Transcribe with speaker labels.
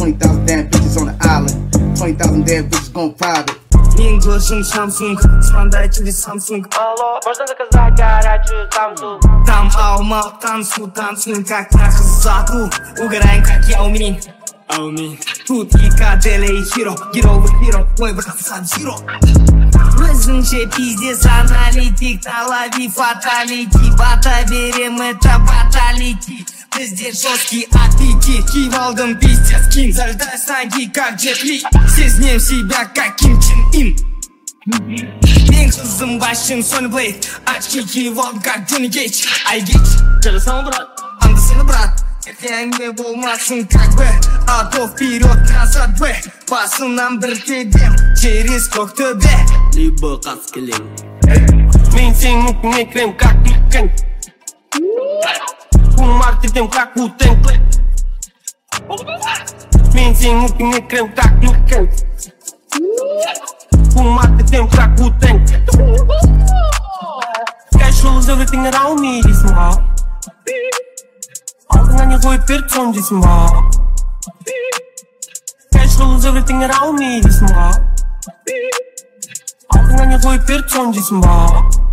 Speaker 1: 20,000 damn bitches on the island. 20,000 damn bitches going private.
Speaker 2: Мен глашың Samsung, звондай через Samsung.
Speaker 3: Алло, можно заказать горячую самсу?
Speaker 2: Там алмал, танцуем как на хазаку. Угораем как Яомин. Тут и Каделя и Хиро, Геро, мой брат Саб-Зиро. Өзінше пиздец аналитик, налови фаталити. Бата берем, это баталити. Бізде жесткий аппетит. Киіп алдым пиздец кин, заждай с ноги как Джет Ли. Сезнем себя как Ким Чен Ин. Мен қызым башым Сони Блейд, очки киіп алдым как Джонни Кейдж. Айгейдж,
Speaker 3: Жарасам, брат.
Speaker 2: андысыны брат. Әңгіме болмасын как бы, а то вперед назад бы. Басынан бір тебем через Көктөбе.
Speaker 3: Либо Қаскелең. Мен сенің мүмкін екрем как мүмкін. Маркетинг как Wu-Tang. Мен сенің мүмкін екрем как мүмкін. Маркетинг как Wu-Tang. Casual is everything around me, дейсің ба? Алдыңа не қойып берді соны дейсің ба? Casual is everything around me, дейсің ба? Алдыңа не қойып берді соны дейсің ба?